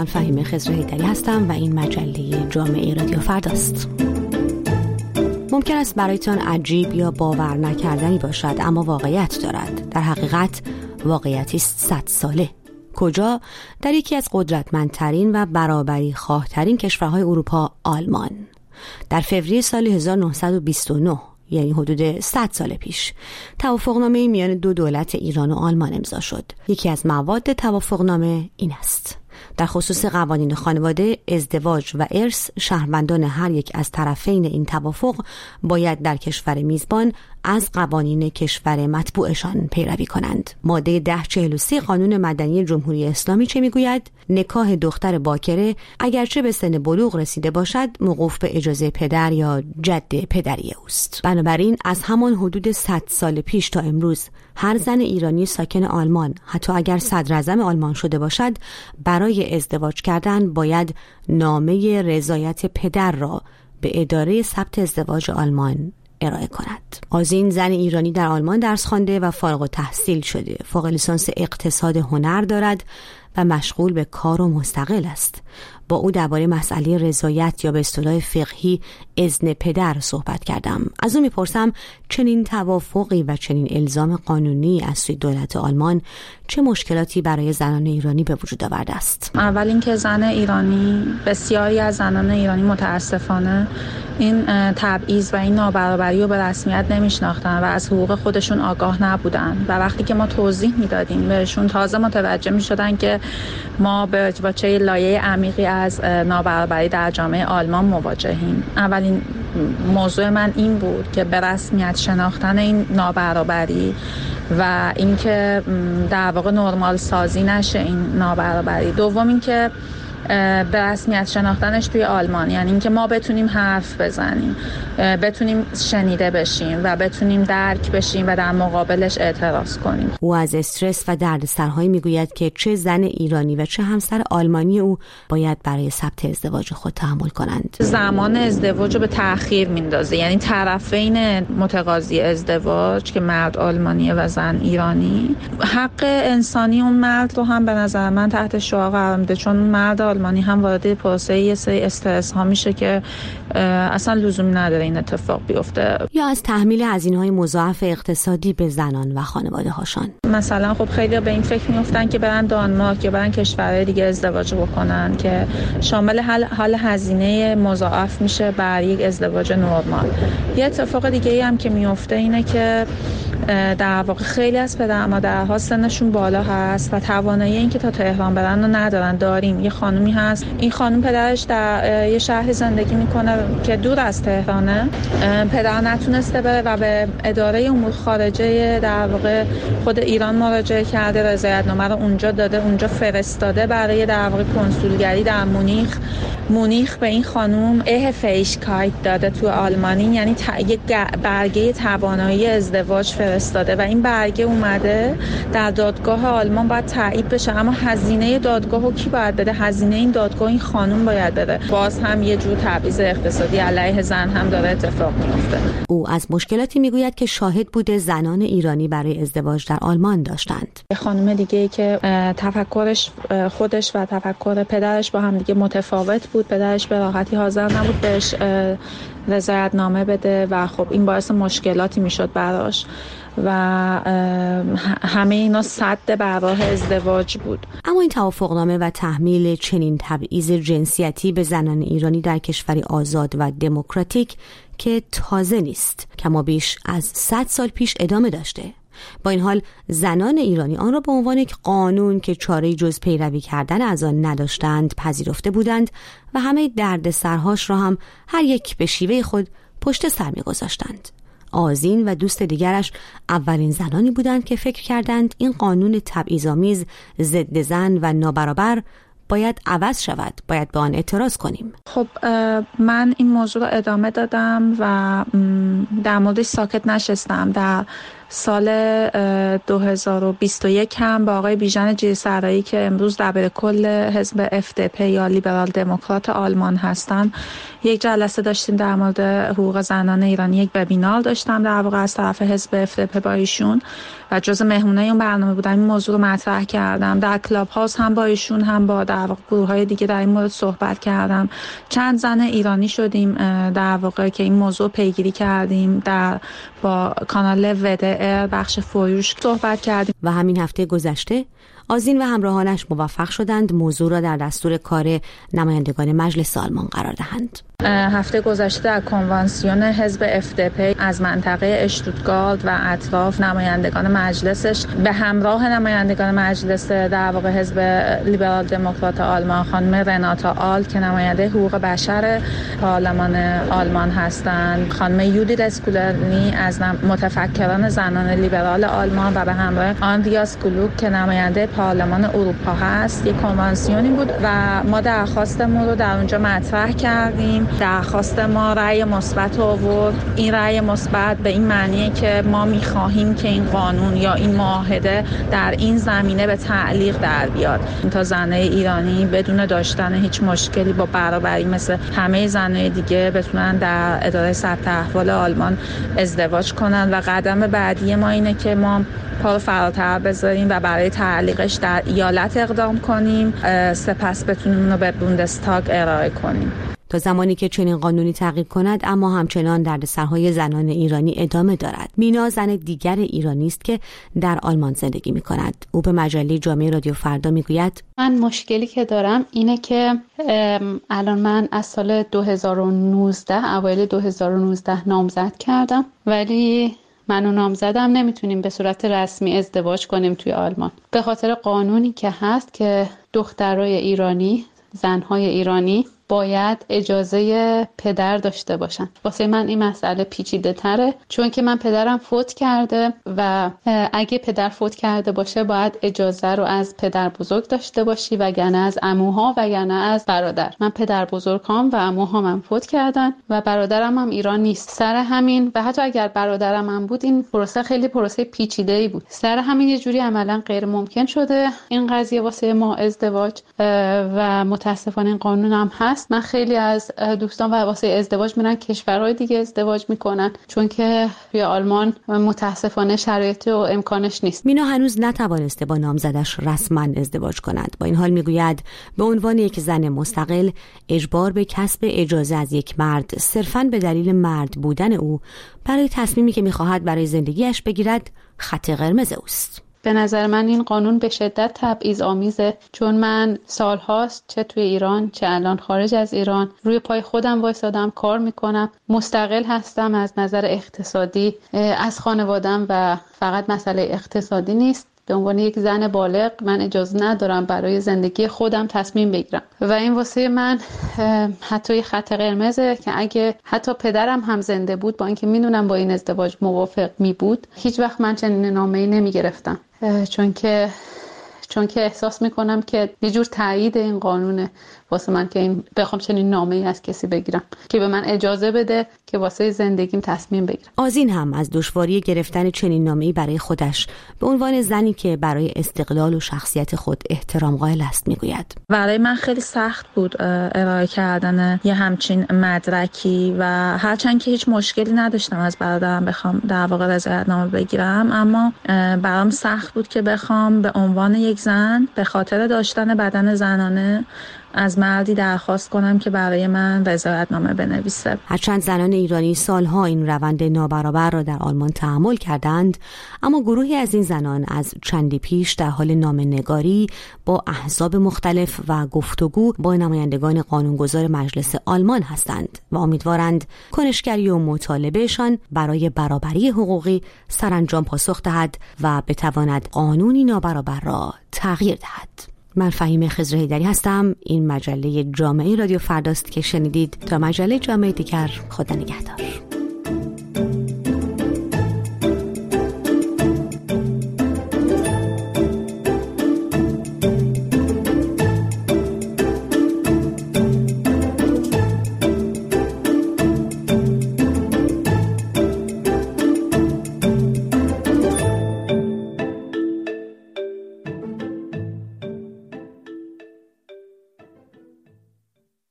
من فهیمه خضر حیدری هستم و این مجله جامعه رادیو فرداست. ممکن است برایتان عجیب یا باور نکردنی باشد، اما واقعیت دارد. در حقیقت واقعیتی است 100 ساله. کجا؟ در یکی از قدرتمندترین و برابری خواهترین کشورهای اروپا، آلمان. در فوریه سال 1929، یعنی حدود 100 سال پیش، توافقنامه میان دو دولت ایران و آلمان امضا شد. یکی از مواد توافقنامه این است: در خصوص قوانین خانواده، ازدواج و ارث، شهروندان هر یک از طرفین این توافق باید در کشور میزبان از قوانین کشور مطبوعشان پیروی کنند. ماده 1043 قانون مدنی جمهوری اسلامی چه میگوید؟ نکاح دختر باکره اگرچه به سن بلوغ رسیده باشد موقوف به اجازه پدر یا جد پدری اوست. بنابراین از همان حدود 100 سال پیش تا امروز هر زن ایرانی ساکن آلمان، حتی اگر صدراعظم آلمان شده باشد، برای ازدواج کردن باید نامه رضایت پدر را به اداره ثبت ازدواج آلمان ارائه کند. آذین زن ایرانی در آلمان درس خوانده و فارغ التحصیل شده. فوق لیسانس اقتصاد هنر دارد و مشغول به کار و مستقل است. با او درباره مسئله رضایت یا به اصطلاح فقهی اذن پدر صحبت کردم. از او میپرسم چنین توافقی و چنین الزام قانونی از سوی دولت آلمان چه مشکلاتی برای زنان ایرانی به وجود آورده است؟ اول اینکه زن ایرانی، بسیاری از زنان ایرانی متاسفانه این تبعیض و این نابرابری رو به رسمیت نمیشناختن و از حقوق خودشون آگاه نبودن و وقتی که ما توضیح میدادیم بهشون تازه متوجه میشدن که ما با چه لایه عمیقی از نابرابری در جامعه آلمان مواجهیم. اولین موضوع من این بود که به رسمیت شناختن این نابرابری و اینکه در واقع نرمال سازی نشه این نابرابری. دوم اینکه به رسمیت شناختنش توی آلمان، یعنی اینکه ما بتونیم حرف بزنیم، بتونیم شنیده بشیم و بتونیم درک بشیم و در مقابلش اعتراض کنیم. او از استرس و دردسرهایی میگوید که چه زن ایرانی و چه همسر آلمانی او باید برای ثبت ازدواج خود تحمل کنند. زمان ازدواج رو به تأخیر میندازه، یعنی طرفین متقاضی ازدواج که مرد آلمانیه و زن ایرانی، حق انسانی اون مرد رو هم به نظر من تحت شعار قرار میده، چون مرد آلمانی هم وارد پروسه یه سری استرس ها میشه که اصلا لزومی نداره این اتفاق بیفته. یا از تحمیل هزینه‌های مضاعف اقتصادی به زنان و خانواده هاشان. مثلا خب خیلی به این فکر میافتن که برن دانمارک یا برن کشورهای دیگه ازدواج بکنن که شامل حال هزینه مضاعف میشه بر یک ازدواج نرمال. یه اتفاق دیگه ای هم که میفته اینه که در واقع خیلی از پدر مادرها سنشون بالا هست و توانایی این که تا تهران برن رو ندارن. داریم یه خانومی هست، این خانوم پدرش در یه شهر زندگی میکنه که دور از تهرانه، پدر نتونسته بره و به اداره امور خارجه در واقع خود ایران مراجعه کرده، رضایتنامه رو اونجا داده، اونجا فرستاده برای در واقع کنسولگری در مونیخ به این خانوم فیشکایت داده تو آلمانی، یعنی یک برگه توانایی ازدواج فرستاده و این برگه اومده در دادگاه آلمان باید تایید بشه، اما هزینه دادگاهو کی باید بده؟ هزینه این دادگاه این خانوم باید بده. باز هم یه جور تبعیض اقتصادی علیه زن هم داره اتفاق میفته. او از مشکلاتی میگوید که شاهد بوده زنان ایرانی برای ازدواج در آلمان داشتند. خانم دیگه که تفکرش خودش و تفکر پدرش با هم دیگه متفاوت بود، پدرش به راحتی حاضر نبود بهش رضایتنامه بده و خب این باعث مشکلاتی میشد براش و همه اینا سد بر راه ازدواج بود. اما این توافقنامه و تحمیل چنین تبعیض جنسیتی به زنان ایرانی در کشوری آزاد و دموکراتیک که تازه نیست، کما بیش از 100 سال پیش ادامه داشته. با این حال زنان ایرانی آن را به عنوان یک قانون که چاره‌ای جز پیروی کردن از آن نداشتند پذیرفته بودند و همه دردسرهاش را هم هر یک به شیوه خود پشت سر می‌گذاشتند. آذین و دوست دیگرش اولین زنانی بودند که فکر کردند این قانون تبعیض‌آمیز ضد زن و نابرابر باید عوض شود، باید به آن اعتراض کنیم. خب من این موضوع رو ادامه دادم و در موردش ساکت نشستم. در سال 2021 هم با آقای بیژن جیرسرایی که امروز دبیرکل حزب FDP یا لیبرال دموکرات آلمان هستن یک جلسه داشتیم در مورد حقوق زنان ایرانی. یک وبینار داشتم در واقع از طرف حزب FDP با ایشون و جزء مهمونای اون برنامه بودم. این موضوع رو مطرح کردم در کلاب هاوس، هم با ایشون هم با در واقع گروه‌های دیگه در این مورد صحبت کردم. چند زن ایرانی شدیم در واقع که این موضوع پیگیری کردیم. با کانال WDR بخش فوریوش صحبت کردیم و همین هفته گذشته آذین و همراهانش موفق شدند موضوع را در دستور کار نمایندگان مجلس آلمان قرار دهند. هفته گذشته در کنوانسیون حزب FDP از منطقه اشتوتگارت و اطراف نمایندگان مجلسش به همراه نمایندگان مجلس در واقع حزب لیبرال دموکرات آلمان، خانم رناتا آل که نماینده حقوق بشر پارلمان آلمان هستند، خانم یودیت اسکولرنی از متفکران زنان لیبرال آلمان و به همراه آندریاس گلوک که نماینده پارلمان اروپا هست، یک کنوانسیونی بود و ما درخواستمون رو در اونجا مطرح کردیم. درخواست ما رأی مثبت آورد. این رأی مثبت به این معنیه که ما می‌خواهیم که این قانون یا این معاهده در این زمینه به تعلیق در بیاد تا زنای ایرانی بدون داشتن هیچ مشکلی با برابری مثل همه زنای دیگه بتونن در اداره ثبت احوال آلمان ازدواج کنن. و قدم بعدی ما اینه که ما پا فراتر بذاریم و برای تعلیقش در ایالت اقدام کنیم، سپس بتونیم اونو به بوندستاگ ارائه کنیم. تا زمانی که چنین قانونی تغییر کند اما همچنان دردسرهای زنان ایرانی ادامه دارد. مینا زن دیگر ایرانی است که در آلمان زندگی می‌کند. او به مجله جامعه رادیو فردا میگوید من مشکلی که دارم اینه که الان من از سال 2019 اوایل 2019 نامزد کردم، ولی من و نامزدم نمیتونیم به صورت رسمی ازدواج کنیم توی آلمان به خاطر قانونی که هست که دخترای ایرانی، زنهای ایرانی باید اجازه پدر داشته باشن. واسه من این مسئله پیچیده تره، چون که من پدرم فوت کرده و اگه پدر فوت کرده باشه باید اجازه رو از پدر بزرگ داشته باشی، وگرنه از عموها، وگرنه از برادر. من پدر بزرگام و عموهام هم فوت کردن و برادرم هم ایران نیست. سر همین و حتی اگر برادرم هم بود این پروسه خیلی پروسه پیچیده‌ای بود. سر همین یه جوری عملاً غیر ممکن شده این قضیه واسه ما ازدواج و متاسفانه این قانون هم هست. من خیلی از دوستان و واسه ازدواج میرن کشورهای دیگه ازدواج میکنن، چون که توی آلمان متاسفانه شرایط و امکانش نیست. مینا هنوز نتوانسته با نامزدش رسما ازدواج کند. با این حال میگوید به عنوان یک زن مستقل اجبار به کسب اجازه از یک مرد صرفاً به دلیل مرد بودن او برای تصمیمی که میخواهد برای زندگیش بگیرد خط قرمز اوست. به نظر من این قانون به شدت تبعیض‌آمیزه، چون من سالهاست چه توی ایران چه الان خارج از ایران روی پای خودم وایسادم، کار میکنم، مستقل هستم از نظر اقتصادی از خانوادم و فقط مسئله اقتصادی نیست. به عنوان یک زن بالغ من اجازه ندارم برای زندگی خودم تصمیم بگیرم و این واسه من حتی یه خط قرمزه که اگه حتی پدرم هم زنده بود، با اینکه میدونم با این ازدواج موافق می بود، هیچ وقت من چنین نامه‌ای نمی گرفتم، چون که احساس میکنم که یه جور تایید این قانونه واسه من که این بخوام چنین نامه‌ای از کسی بگیرم که به من اجازه بده که واسه زندگیم تصمیم بگیرم. آذین هم از دشواری گرفتن چنین نامه‌ای برای خودش به عنوان زنی که برای استقلال و شخصیت خود احترام قائل است میگوید. برای من خیلی سخت بود ارائه کردن یه همچین مدرکی و هرچند که هیچ مشکلی نداشتم از برادرم بخوام در واقع رضایتنامه بگیرم، اما برام سخت بود که بخوام به عنوان یک زن به خاطر داشتن بدن زنانه از مردی درخواست کنم که برای من رضایتنامه بنویسه. هرچند زنان ایرانی سالها این روند نابرابر را در آلمان تحمل کردند، اما گروهی از این زنان از چندی پیش در حال نامه‌نگاری با احزاب مختلف و گفتگو با نمایندگان قانونگذار مجلس آلمان هستند و امیدوارند کنشگری و مطالبهشان برای برابری حقوقی سرانجام پاسخ دهد و بتواند قانونی نابرابر را تغییر دهد. من فهیمه خضر حیدری هستم. این مجله جامعه رادیو فرداست که شنیدید. تا مجله جامعه دیگر، خدا نگهدار.